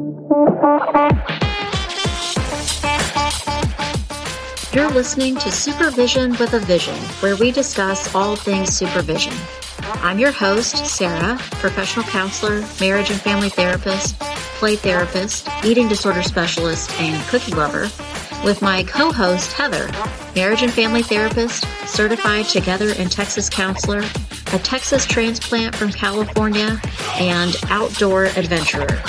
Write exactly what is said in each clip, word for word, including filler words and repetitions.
You're listening to Supervision with a Vision, where we discuss all things supervision. I'm your host, Sarah, professional counselor, marriage and family therapist, play therapist, eating disorder specialist, and cookie lover, with my co-host, Heather, marriage and family therapist, certified Together in Texas counselor, a Texas transplant from California, and outdoor adventurer.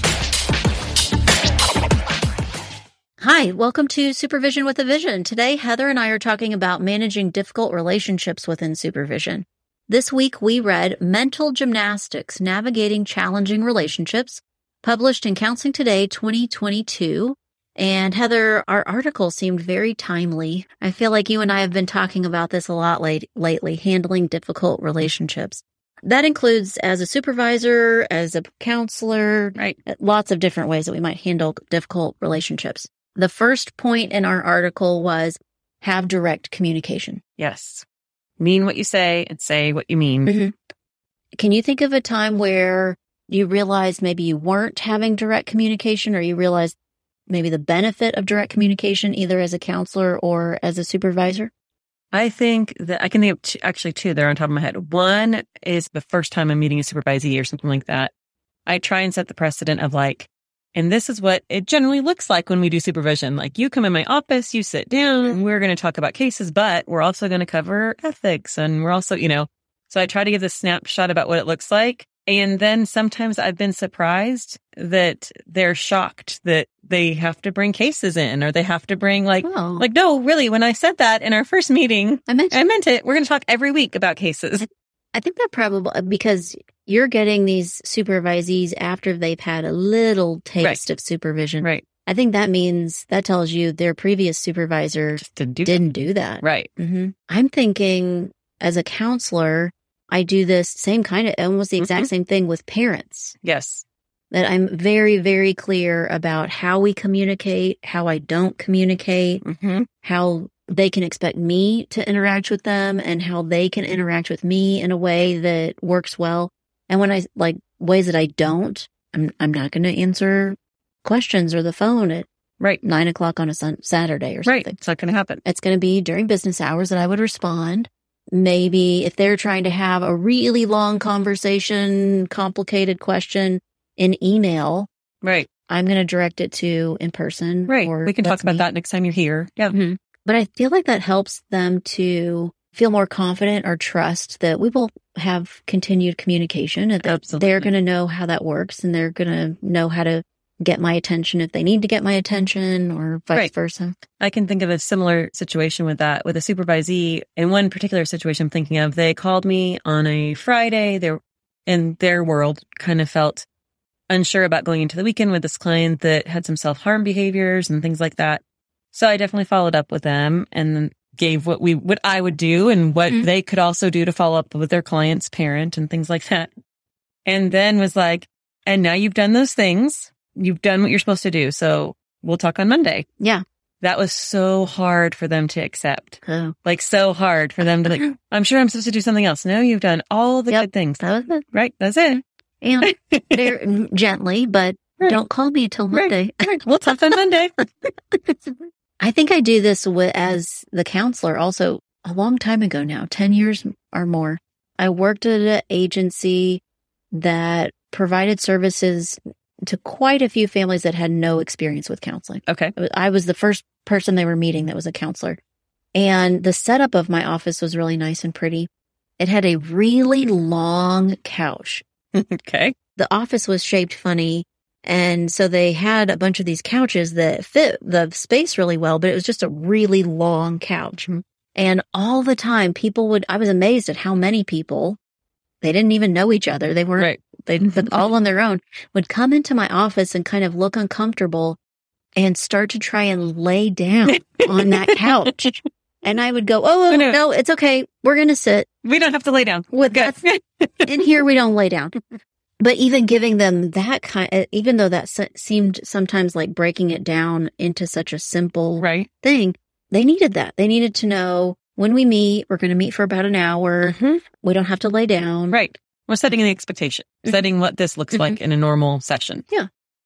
Hi, welcome to Supervision with a Vision. Today, Heather and I are talking about managing difficult relationships within supervision. This week, we read Mental Gymnastics, Navigating Challenging Relationships, published in Counseling Today twenty twenty-two. And Heather, our article seemed very timely. I feel like you and I have been talking about this a lot late, lately, handling difficult relationships. That includes as a supervisor, as a counselor, right? Lots of different ways that we might handle difficult relationships. The first point in our article was have direct communication. Yes. Mean what you say and say what you mean. Mm-hmm. Can you think of a time where you realized maybe you weren't having direct communication, or you realized maybe the benefit of direct communication, either as a counselor or as a supervisor? I think that I can think of two, actually two that are on top of my head. One is the first time I'm meeting a supervisee or something like that. I try and set the precedent of like, and this is what it generally looks like when we do supervision. Like, you come in my office, you sit down, and we're going to talk about cases, but we're also going to cover ethics. And we're also, you know, so I try to give this snapshot about what it looks like. And then sometimes I've been surprised that they're shocked that they have to bring cases in, or they have to bring like, oh. like, no, really, when I said that in our first meeting, I meant, I meant it. We're going to talk every week about cases. I think that probably because you're getting these supervisees after they've had a little taste right. of supervision. Right. I think that means that tells you their previous supervisor Just didn't do didn't that. do that. Right. Mm-hmm. I'm thinking as a counselor, I do this same kind of, almost the exact mm-hmm. same thing with parents. Yes. That I'm very, very clear about how we communicate, how I don't communicate, mm-hmm. how they can expect me to interact with them, and how they can interact with me in a way that works well. And when I, like, ways that I don't, I'm I'm not going to answer questions or the phone at right. nine o'clock on a sun- Saturday or something. Right. It's not going to happen. It's going to be during business hours that I would respond. Maybe if they're trying to have a really long conversation, complicated question in email, right? I'm going to direct it to in person. Right. Or we can talk about me. that next time you're here. Yeah. Mm-hmm. But I feel like that helps them to feel more confident or trust that we will have continued communication, and that Absolutely. They're going to know how that works, and they're going to know how to get my attention if they need to get my attention, or vice right. versa. I can think of a similar situation with that, with a supervisee. In one particular situation I'm thinking of, they called me on a Friday. They were, in their world, kind of felt unsure about going into the weekend with this client that had some self-harm behaviors and things like that. So I definitely followed up with them and gave what we, what I would do and what mm-hmm. they could also do to follow up with their client's parent and things like that. And then was like, and now you've done those things. You've done what you're supposed to do. So we'll talk on Monday. Yeah. That was so hard for them to accept. Oh. Like so hard for them to like, I'm sure I'm supposed to do something else. No, you've done all the yep. good things. That was it. Right. That's it. And very gently, but right. don't call me until Monday. Right. Right. We'll talk on Monday. I think I do this with, as the counselor also a long time ago now, ten years or more. I worked at an agency that provided services to quite a few families that had no experience with counseling. Okay. I was the first person they were meeting that was a counselor. And the setup of my office was really nice and pretty. It had a really long couch. Okay. The office was shaped funny. And so they had a bunch of these couches that fit the space really well, but it was just a really long couch. Mm-hmm. And all the time people would, I was amazed at how many people, they didn't even know each other. They weren't, right. they but all on their own, would come into my office and kind of look uncomfortable and start to try and lay down on that couch. And I would go, oh, oh no. no, it's okay. We're going to sit. We don't have to lay down. With that, in here, we don't lay down. But even giving them that kind, even though that seemed sometimes like breaking it down into such a simple right. thing, they needed that. They needed to know when we meet, we're going to meet for about an hour. Mm-hmm. We don't have to lay down. Right. We're setting the expectation, mm-hmm. setting what this looks mm-hmm. like in a normal session. Yeah.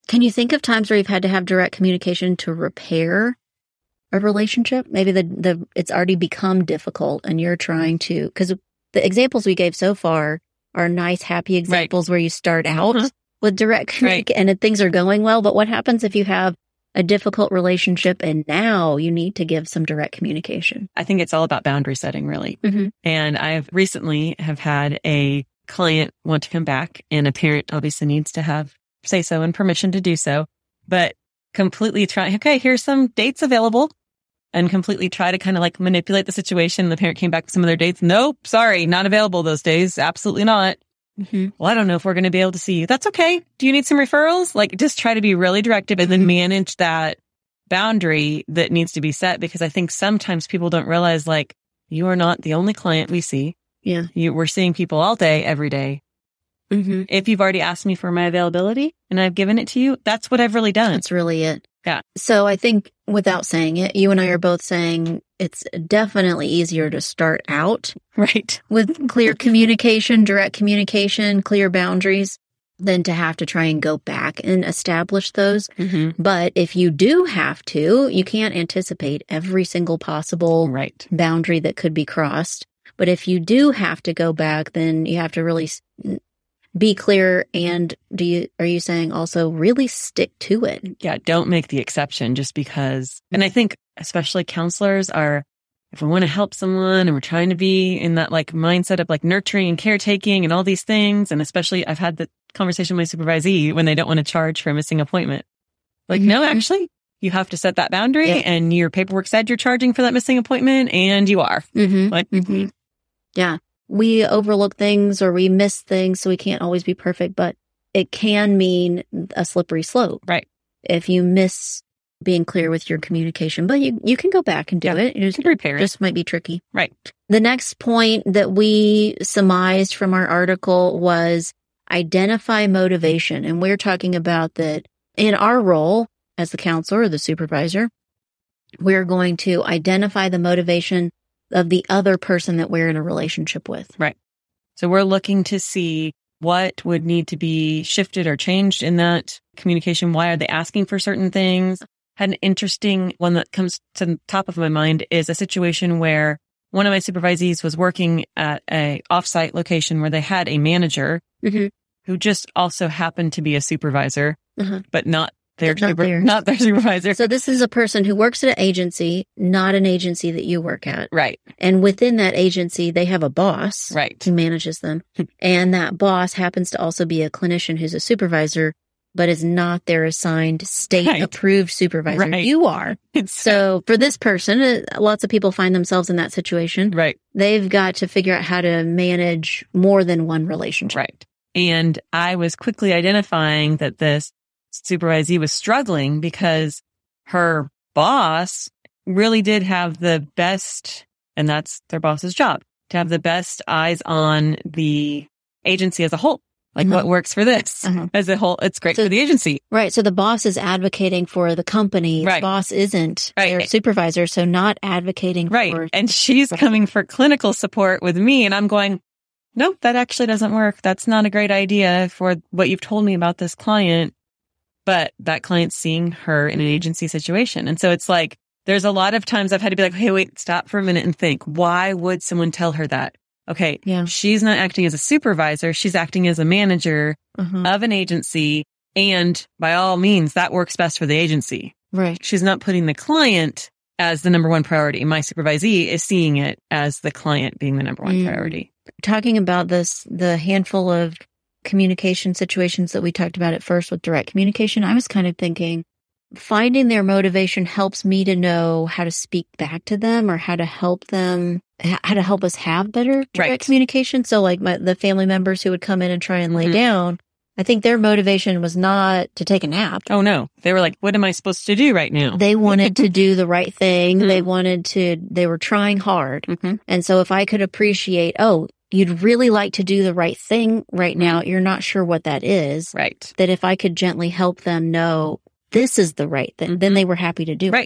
Can you think of times where you've had to have direct communication to repair a relationship? Maybe the, the it's already become difficult and you're trying to, because the examples we gave so far are nice, happy examples right. where you start out uh-huh. with direct communication right. and things are going well. But what happens if you have a difficult relationship and now you need to give some direct communication? I think it's all about boundary setting, really. Mm-hmm. And I've recently have had a client want to come back, and a parent obviously needs to have say so and permission to do so, but completely try, okay, here's some dates available, and completely try to kind of like manipulate the situation. The parent came back with some of their dates. Nope, sorry, not available those days. Absolutely not. Mm-hmm. Well, I don't know if we're going to be able to see you. That's okay. Do you need some referrals? Like, just try to be really directive and then manage that boundary that needs to be set, because I think sometimes people don't realize, like, you are not the only client we see. Yeah. You, we're seeing people all day, every day. Mm-hmm. If you've already asked me for my availability and I've given it to you, that's what I've really done. That's really it. Yeah. So I think without saying it, you and I are both saying it's definitely easier to start out right with clear communication, direct communication, clear boundaries, than to have to try and go back and establish those. Mm-hmm. But if you do have to, you can't anticipate every single possible right. boundary that could be crossed. But if you do have to go back, then you have to really be clear. And do you, are you saying also really stick to it? Yeah. Don't make the exception just because. And I think especially counselors are, if we want to help someone and we're trying to be in that like mindset of like nurturing and caretaking and all these things. And especially I've had the conversation with my supervisee when they don't want to charge for a missing appointment. Like, mm-hmm. no, actually you have to set that boundary yeah. and your paperwork said you're charging for that missing appointment and you are. Mm-hmm. Like, mm-hmm. yeah. We overlook things or we miss things, so we can't always be perfect, but it can mean a slippery slope. Right. If you miss being clear with your communication, but you, you can go back and do yeah, it. It just, repair it. Just might be tricky. Right. The next point that we surmised from our article was identify motivation. And we're talking about that in our role as the counselor or the supervisor, we're going to identify the motivation of the other person that we're in a relationship with. Right. So we're looking to see what would need to be shifted or changed in that communication. Why are they asking for certain things? Had an interesting one that comes to the top of my mind is a situation where one of my supervisees was working at a offsite location where they had a manager mm-hmm. who just also happened to be a supervisor, uh-huh. but not their, not, super, not their supervisor. So this is a person who works at an agency, not an agency that you work at. Right. And within that agency, they have a boss right. who manages them. And that boss happens to also be a clinician who's a supervisor, but is not their assigned state-approved right. supervisor. Right. You are. It's, so for this person, uh, lots of people find themselves in that situation. Right. They've got to figure out how to manage more than one relationship. Right. And I was quickly identifying that this supervisee was struggling because her boss really did have the best, and that's their boss's job, to have the best eyes on the agency as a whole. Like uh-huh. what works for this uh-huh. as a whole. It's great so, for the agency. Right. So the boss is advocating for the company. Right. The boss isn't right. their supervisor. So not advocating right. for. And she's coming for clinical support with me. And I'm going, nope, that actually doesn't work. That's not a great idea for what you've told me about this client. But that client's seeing her in an agency situation. And so it's like, there's a lot of times I've had to be like, hey, wait, stop for a minute and think, why would someone tell her that? Okay, yeah. she's not acting as a supervisor. She's acting as a manager uh-huh. of an agency. And by all means, that works best for the agency. Right. She's not putting the client as the number one priority. My supervisee is seeing it as the client being the number one mm. priority. Talking about this, the handful of communication situations that we talked about at first with direct communication, I was kind of thinking finding their motivation helps me to know how to speak back to them or how to help them, how to help us have better direct right. communication. So like my, the family members who would come in and try and lay mm-hmm. down, I think their motivation was not to take a nap. Oh no. They were like, what am I supposed to do right now? They wanted to do the right thing. Mm-hmm. They wanted to, they were trying hard. Mm-hmm. And so if I could appreciate, oh, you'd really like to do the right thing right now. You're not sure what that is. Right. That if I could gently help them know this is the right thing, mm-hmm. then they were happy to do right. it.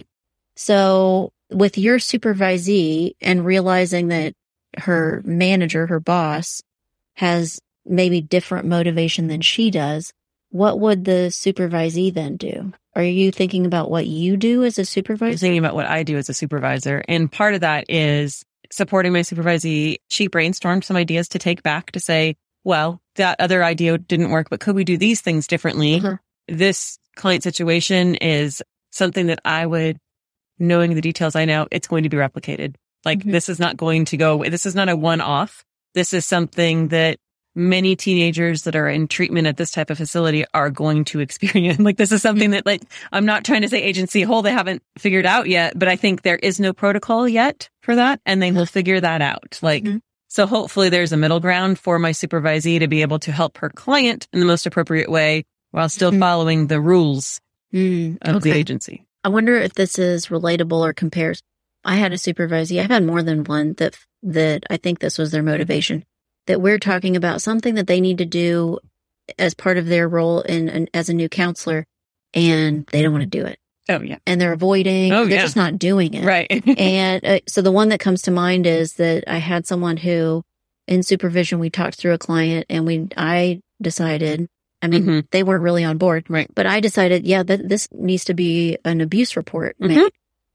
So with your supervisee and realizing that her manager, her boss, has maybe different motivation than she does, what would the supervisee then do? Are you thinking about what you do as a supervisor? I'm thinking about what I do as a supervisor. And part of that is supporting my supervisee. She brainstormed some ideas to take back to say, well, that other idea didn't work, but could we do these things differently? Uh-huh. This client situation is something that I would, knowing the details I know, it's going to be replicated. Like mm-hmm. this is not going to go away. This is not a one-off. This is something that many teenagers that are in treatment at this type of facility are going to experience. Like this is something that, like, I'm not trying to say agency whole, they haven't figured out yet, but I think there is no protocol yet for that, and they will figure that out. Like, mm-hmm. so hopefully there's a middle ground for my supervisee to be able to help her client in the most appropriate way while still mm-hmm. following the rules mm, of okay. the agency. I wonder if this is relatable or compares. I had a supervisee. I've had more than one that, that I think this was their motivation. That we're talking about something that they need to do as part of their role in, in as a new counselor, and they don't want to do it. Oh, yeah. And they're avoiding. Oh, they're yeah. just not doing it. Right. and uh, so the one that comes to mind is that I had someone who, in supervision, we talked through a client, and we I decided, I mean, mm-hmm. they weren't really on board. Right. But I decided, yeah, that this needs to be an abuse report made. Mm-hmm.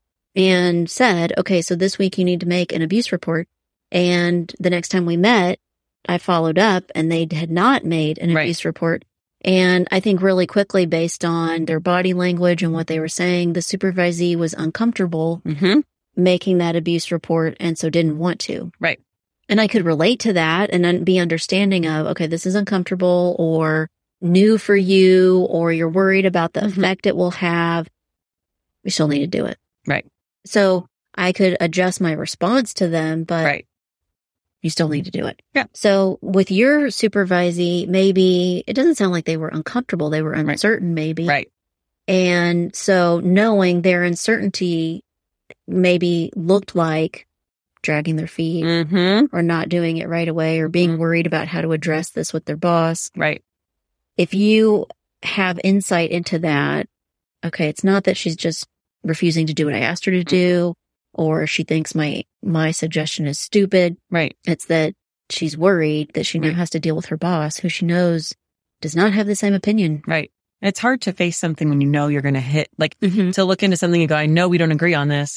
And said, okay, so this week you need to make an abuse report. And the next time we met, I followed up, and they had not made an abuse right. report. And I think really quickly, based on their body language and what they were saying, the supervisee was uncomfortable mm-hmm. making that abuse report, and so didn't want to. Right. And I could relate to that and be understanding of, okay, this is uncomfortable or new for you, or you're worried about the mm-hmm. effect it will have. We still need to do it. Right. So I could adjust my response to them, but right. you still need to do it. Yeah. So with your supervisee, maybe it doesn't sound like they were uncomfortable. They were uncertain, right. maybe. Right. And so knowing their uncertainty maybe looked like dragging their feet mm-hmm. or not doing it right away, or being mm-hmm. worried about how to address this with their boss. Right. If you have insight into that, okay, it's not that she's just refusing to do what I asked her to do, or she thinks my my suggestion is stupid. Right. It's that she's worried that she now right. has to deal with her boss, who she knows does not have the same opinion. Right. It's hard to face something when you know you're going to hit, like mm-hmm. to look into something and go, I know we don't agree on this,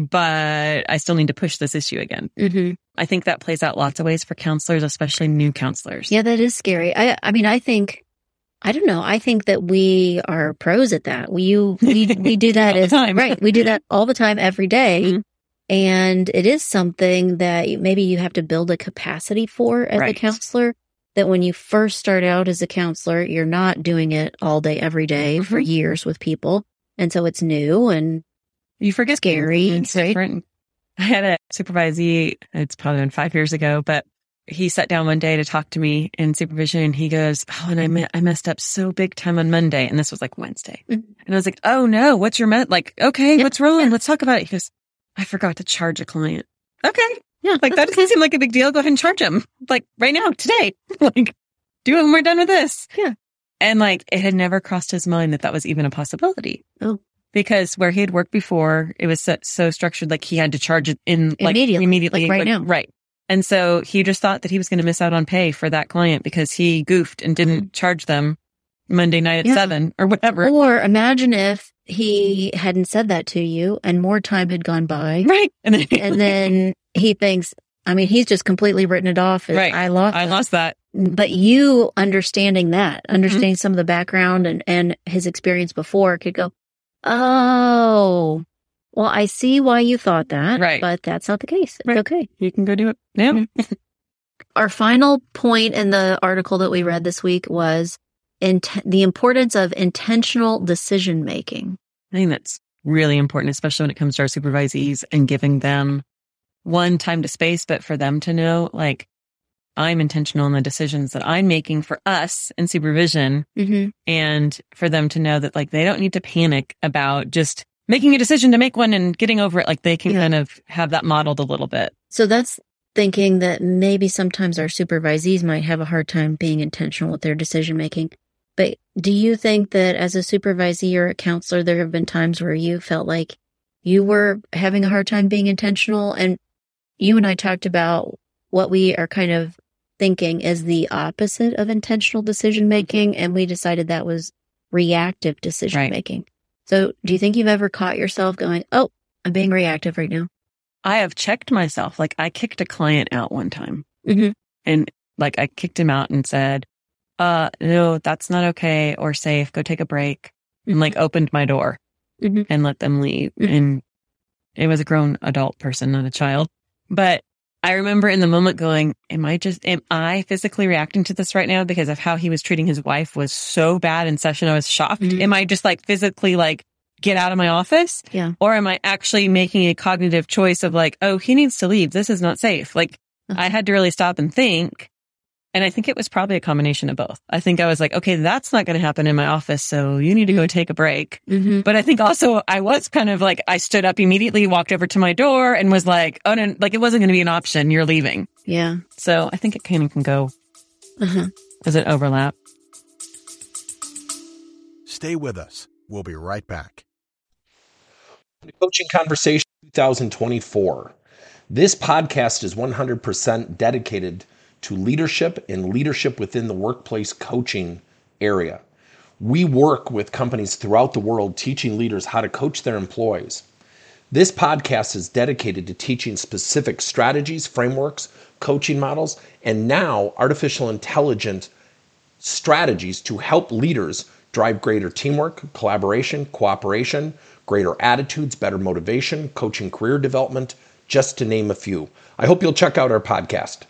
but I still need to push this issue again. Mm-hmm. I think that plays out lots of ways for counselors, especially new counselors. Yeah, that is scary. I I mean, I think... I don't know. I think that we are pros at that. We we we do that as right. We do that all the time, every day, mm-hmm. and it is something that maybe you have to build a capacity for as right. a counselor. That when you first start out as a counselor, you're not doing it all day, every day mm-hmm. for years with people, and so it's new and you forget scary. It's right? different. I had a supervisee. It's probably been five years ago, but. He sat down one day to talk to me in supervision, and he goes, oh, and I, me- I messed up so big time on Monday. And this was like Wednesday. Mm-hmm. And I was like, oh no, what's your met? Like, okay, yeah, what's wrong? Yeah. Let's talk about it. He goes, I forgot to charge a client. Okay. Yeah. Like that doesn't okay. seem like a big deal. Go ahead and charge him. Like right now, today, like do it when we're done with this. Yeah. And like, it had never crossed his mind that that was even a possibility. Oh. Because where he had worked before, it was so, so structured, like he had to charge it in like immediately, immediately like right like, now. Right. And so he just thought that he was going to miss out on pay for that client because he goofed and didn't charge them Monday night at yeah. seven or whatever. Or imagine if he hadn't said that to you and more time had gone by. Right. And then, and then he thinks, I mean, he's just completely written it off. As, right. I lost I that. lost that. But you understanding that, understanding mm-hmm. some of the background and, and his experience before could go, oh, well, I see why you thought that, right. but that's not the case. It's right. okay. You can go do it. Yeah. Mm-hmm. Our final point in the article that we read this week was in the importance of intentional decision making. I think that's really important, especially when it comes to our supervisees and giving them one time to space, but for them to know, like, I'm intentional in the decisions that I'm making for us in supervision, mm-hmm. and for them to know that, like, they don't need to panic about just making a decision to make one and getting over it. Like they can yeah. kind of have that modeled a little bit. So that's thinking that maybe sometimes our supervisees might have a hard time being intentional with their decision making. But do you think that as a supervisee or a counselor, there have been times where you felt like you were having a hard time being intentional? And you and I talked about what we are kind of thinking is the opposite of intentional decision making. And we decided that was reactive decision Right. making. So do you think you've ever caught yourself going, oh, I'm being reactive right now? I have checked myself. Like I kicked a client out one time Mm-hmm. and like I kicked him out and said, uh, no, that's not okay or safe. Go take a break. And like opened my door Mhm. and let them leave. Mhm. And it was a grown adult person, not a child. But I remember in the moment going, am I just, am I physically reacting to this right now because of how he was treating his wife was so bad in session? I was shocked. Mhm. Am I just like physically like, get out of my office? Yeah. Or am I actually making a cognitive choice of like, oh, he needs to leave. This is not safe. Like Uh-huh. I had to really stop and think. And I think it was probably a combination of both. I think I was like, okay, that's not going to happen in my office. So you need to go take a break. Mm-hmm. But I think also I was kind of like, I stood up immediately, walked over to my door and was like, oh, no, like it wasn't going to be an option. You're leaving. Yeah. So I think it kind of can go Uh-huh. as an overlap. Stay with us. We'll be right back. Coaching Conversation twenty twenty-four. This podcast is one hundred percent dedicated to leadership and leadership within the workplace coaching area. We work with companies throughout the world teaching leaders how to coach their employees. This podcast is dedicated to teaching specific strategies, frameworks, coaching models, and now artificial intelligence strategies to help leaders drive greater teamwork, collaboration, cooperation, greater attitudes, better motivation, coaching career development, just to name a few. I hope you'll check out our podcast.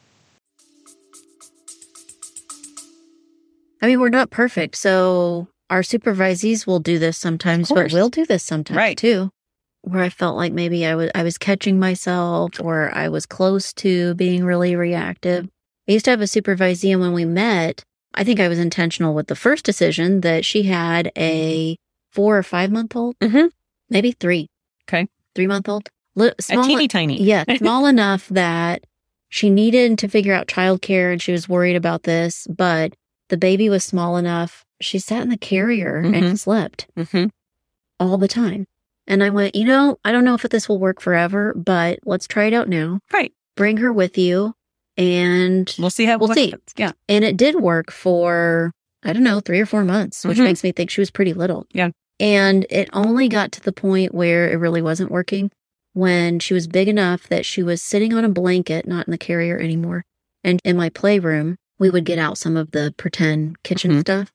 I mean, we're not perfect. So our supervisees will do this sometimes, Of but course. we'll do this sometimes Right. too. Where I felt like maybe I was I was catching myself or I was close to being really reactive. I used to have a supervisee, and when we met, I think I was intentional with the first decision that she had a four or five month old, Mhm. maybe three, Okay. three month old, Li- A small, teeny tiny. yeah, small enough that she needed to figure out childcare, and she was worried about this, but the baby was small enough. She sat in the carrier Mhm. and slept hmm all the time. And I went, you know, I don't know if this will work forever, but let's try it out now. Right. Bring her with you. And We'll see how We'll what see. happens. Yeah. and it did work for, I don't know, three or four months, which Mhm. makes me think she was pretty little. Yeah. And it only got to the point where it really wasn't working when she was big enough that she was sitting on a blanket, not in the carrier anymore. And in my playroom, we would get out some of the pretend kitchen Mhm. stuff.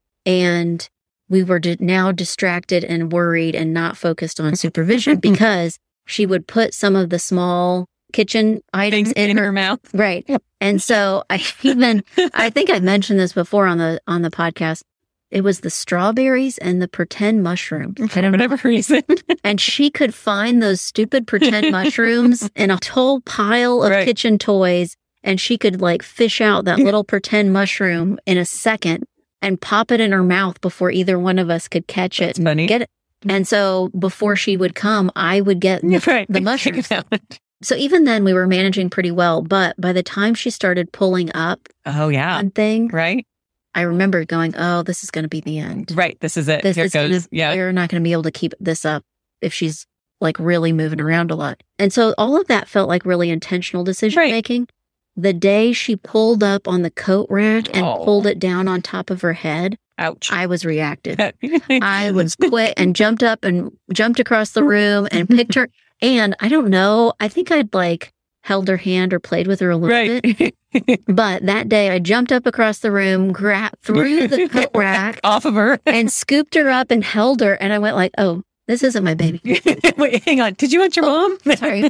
And we were di- now distracted and worried and not focused on supervision because she would put some of the small kitchen items Things in her mouth. Right. And so I even, I think I mentioned this before on the, on the podcast. It was the strawberries and the pretend mushrooms. I For don't know. whatever reason. And she could find those stupid pretend mushrooms in a whole pile of Right. kitchen toys. And she could like fish out that little pretend mushroom in a second and pop it in her mouth before either one of us could catch it That's and funny. get it. And so before she would come, I would get right. the mushrooms. Check it out. So even then we were managing pretty well. But by the time she started pulling up Oh, yeah. on things, Right. I remember going, oh, this is going to be the end. Right. This is it. This Here is it goes. gonna, Yeah. We're not going to be able to keep this up if she's like really moving around a lot. And so all of that felt like really intentional decision Right. making. The day she pulled up on the coat rack and Oh. pulled it down on top of her head, Ouch. I was reactive. I was quick and jumped up and jumped across the room and picked her. And I don't know, I think I'd like held her hand or played with her a little bit. Right. But that day I jumped up across the room, grabbed through the coat rack Off of her. and scooped her up and held her. And I went like, oh, this isn't my baby. Wait, hang on. Did you want your mom? Sorry.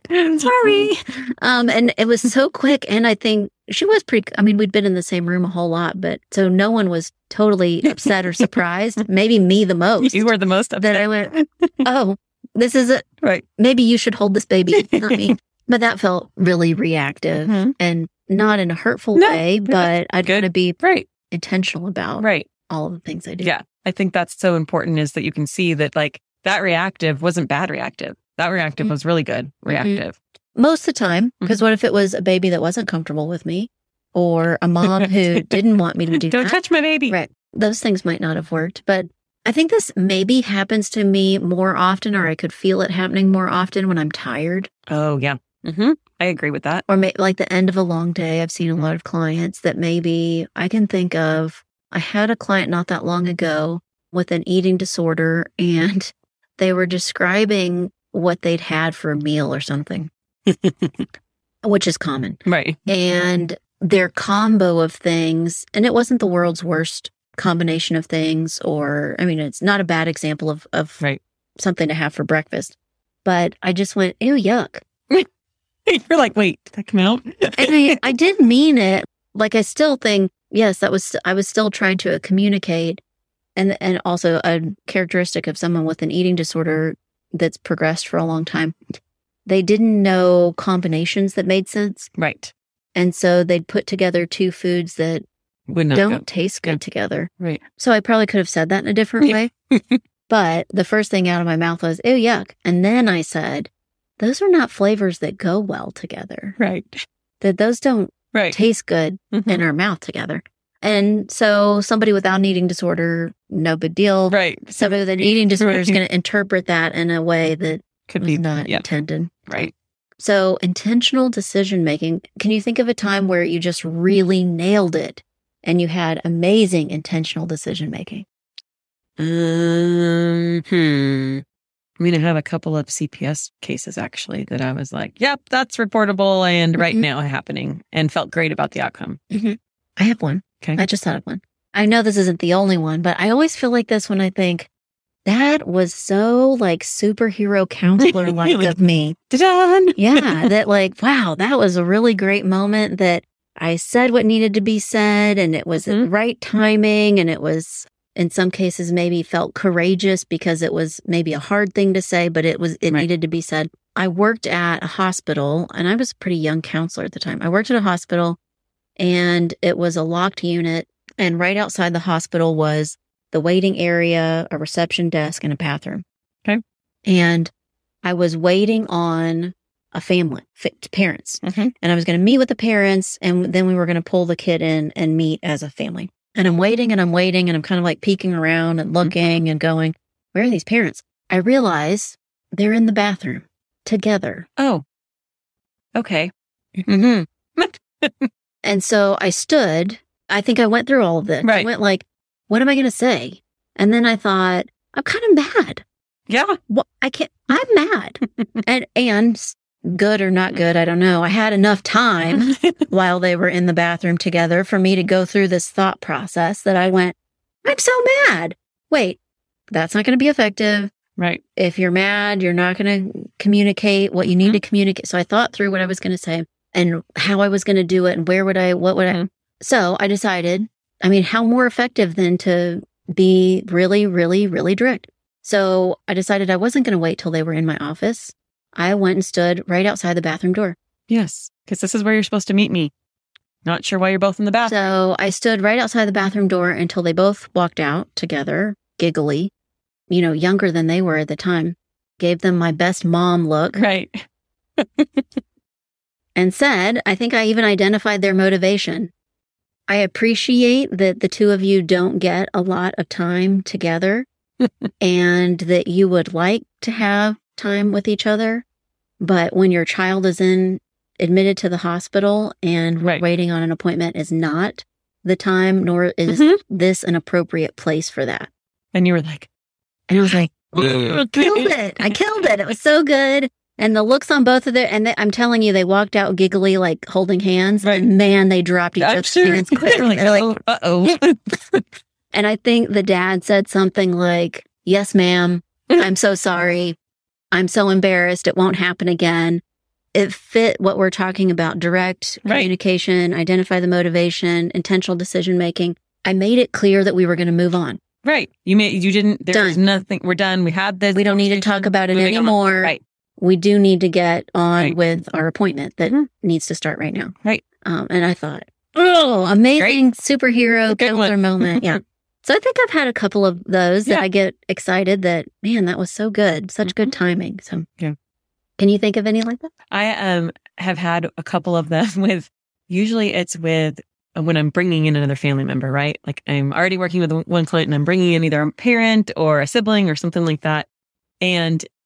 Sorry. Um, and it was so quick. And I think she was pretty, I mean, we'd been in the same room a whole lot, but so no one was totally upset or surprised. Maybe me the most. You were the most That upset. I went, oh, this is it. Right. Maybe you should hold this baby, not me. But that felt really reactive Mhm. and not in a hurtful No, way, but I'd good. got to be Right. intentional about Right. all of the things I do. Yeah. I think that's so important is that you can see that like that reactive wasn't bad reactive. That reactive Mhm. was really good reactive. Most of the time, Mm-hmm. because what if it was a baby that wasn't comfortable with me or a mom who didn't want me to do Don't that? touch my baby. Right. Those things might not have worked, but I think this maybe happens to me more often, or I could feel it happening more often when I'm tired. Oh, yeah. Mm-hmm. I agree with that. Or may, like the end of a long day. I've seen a lot of clients that maybe I can think of. I had a client not that long ago with an eating disorder, and they were describing what they'd had for a meal or something, which is common. Right. And their combo of things, and it wasn't the world's worst combination of things, or, I mean, it's not a bad example of, of right. something to have for breakfast, but I just went, ew, yuck. You're like, wait, did that come out? And I, I did mean it. Like, I still think, yes, that was, I was still trying to communicate. And, and also a characteristic of someone with an eating disorder that's progressed for a long time. They didn't know combinations that made sense. Right. And so they'd put together two foods that Would not don't go. taste good Yeah. together. Right. So I probably could have said that in a different way. But the first thing out of my mouth was, ew, yuck. And then I said, those are not flavors that go well together. Right. That those don't Right. taste good Mhm. in our mouth together. And so somebody without an eating disorder, no big deal. Right. Somebody with an eating disorder is going to interpret that in a way that Could was be not yeah. intended. Right. So intentional decision making. Can you think of a time where you just really nailed it and you had amazing intentional decision making? Um, hmm. I mean, I have a couple of C P S cases actually that I was like, yep, that's reportable and right Mhm. now happening, and felt great about the outcome. I have one. Okay. I just thought of one. I know this isn't the only one, but I always feel like this when I think that was so like superhero counselor like Really? of me. Ta-da! Yeah, that like, wow, that was a really great moment that I said what needed to be said, and it was Mhm. the right timing, and it was in some cases maybe felt courageous because it was maybe a hard thing to say, but it was it Right. needed to be said. I worked at a hospital, and I was a pretty young counselor at the time. I worked at a hospital, and it was a locked unit, and right outside the hospital was the waiting area, a reception desk, and a bathroom. Okay. And I was waiting on a family, fa- parents, Mhm. and I was going to meet with the parents, and then we were going to pull the kid in and meet as a family. And I'm waiting and I'm waiting and I'm kind of like peeking around and looking and going, where are these parents? I realize they're in the bathroom together. Oh. Okay. Mm-hmm. And so I stood. I think I went through all of this. I Right. went like, what am I going to say? And then I thought, I'm kind of mad. Yeah. Well, I can't, I'm mad. and, and good or not good, I don't know. I had enough time while they were in the bathroom together for me to go through this thought process that I went, I'm so mad. Wait, that's not going to be effective. Right. If you're mad, you're not going to communicate what you need Mhm. to communicate. So I thought through what I was going to say and how I was going to do it and where would I, what would I. Mhm. So I decided, I mean, how more effective than to be really, really, really direct. So I decided I wasn't going to wait till they were in my office. I went and stood right outside the bathroom door. Yes. Because this is where you're supposed to meet me. Not sure why you're both in the bathroom. So I stood right outside the bathroom door until they both walked out together, giggly, you know, younger than they were at the time. Gave them my best mom look Right. and said, I think I even identified their motivation. I appreciate that the two of you don't get a lot of time together and that you would like to have time with each other. But when your child is in admitted to the hospital and Right. waiting on an appointment is not the time, nor is Mhm. this an appropriate place for that. And you were like, And I was like, I killed it. I killed it. It was so good. And the looks on both of their, and they, I'm telling you, they walked out giggly, like holding hands. Right. And man, they dropped each I'm other's sure. hands quick. They're like, They're like, oh, uh-oh. and I think the dad said something like, yes, ma'am. I'm so sorry. I'm so embarrassed. It won't happen again. It fit what we're talking about. Direct Right. communication, identify the motivation, intentional decision making. I made it clear that we were going to move on. Right. You made, you didn't, there's Done. nothing, we're done. We had this. We don't need to talk about it Moving on. anymore. Right. We do need to get on Right. with our appointment that Mhm. needs to start right now. Right. Um, and I thought, oh, amazing superhero Good counselor one. moment. Yeah. So I think I've had a couple of those Yeah. that I get excited that, man, that was so good. Such good Mhm. timing. So Yeah. Can you think of any like that? I um have had a couple of them with, usually it's with uh, when I'm bringing in another family member, right? Like I'm already working with one client and I'm bringing in either a parent or a sibling or something like that. And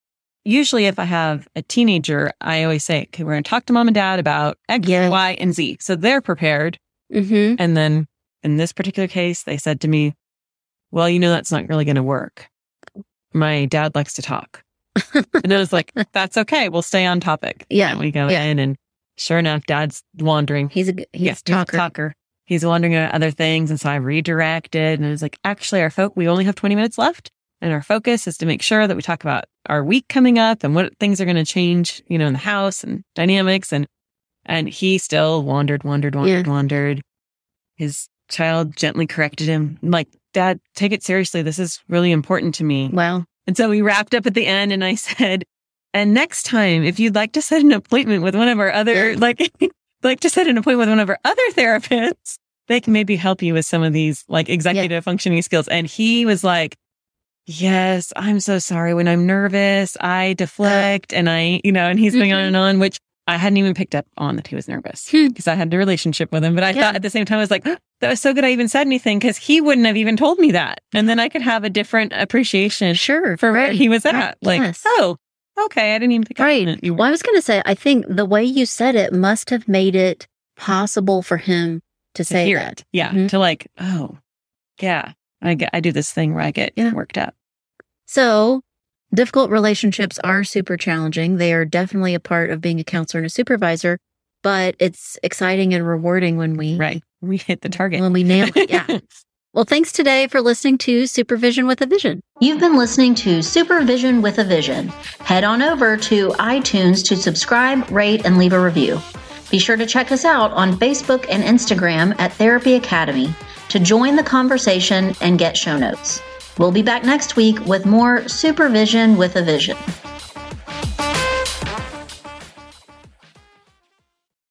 usually if I have a teenager, I always say, okay, we're going to talk to mom and dad about X, Yeah. Y, and Z. So they're prepared. Mm-hmm. And then in this particular case, they said to me, well, you know, that's not really going to work. My dad likes to talk. And I was like, that's okay. We'll stay on topic. Yeah. And we go Yeah. in, and sure enough, dad's wandering. He's a g- he's Yeah, a talker. He's a talker. He's wondering about other things. And so I redirected, and I was like, actually, our folk, we only have twenty minutes left. And our focus is to make sure that we talk about our week coming up and what things are going to change, you know, in the house and dynamics. And, and he still wandered, wandered, wandered, Yeah. wandered. His child gently corrected him. I'm like, Dad, take it seriously. This is really important to me. Wow. And so we wrapped up at the end, and I said, and next time, if you'd like to set an appointment with one of our other, Yeah. like, like to set an appointment with one of our other therapists, they can maybe help you with some of these like executive functioning skills. And he was like, yes, I'm so sorry. When I'm nervous, I deflect and I, you know, and he's going on and on, which I hadn't even picked up on that he was nervous Hmm. because I had a relationship with him. But I Yeah. thought at the same time, I was like, oh, that was so good I even said anything, because he wouldn't have even told me that. And then I could have a different appreciation Sure. for where he was at. Right. Like, Yes. oh, okay, I didn't even think Right. of it. You Well, I was going to say, I think the way you said it must have made it possible for him to to say hear that. it. Yeah. Mhm. To like, oh, yeah, I get, I do this thing where I get Yeah. worked up. So, difficult relationships are super challenging. They are definitely a part of being a counselor and a supervisor, but it's exciting and rewarding when we Right. We hit the target. when we nail it. Yeah. Well, thanks today for listening to Supervision with a Vision. You've been listening to Supervision with a Vision. Head on over to iTunes to subscribe, rate, and leave a review. Be sure to check us out on Facebook and Instagram at Therapy Academy to join the conversation and get show notes. We'll be back next week with more Supervision with a Vision.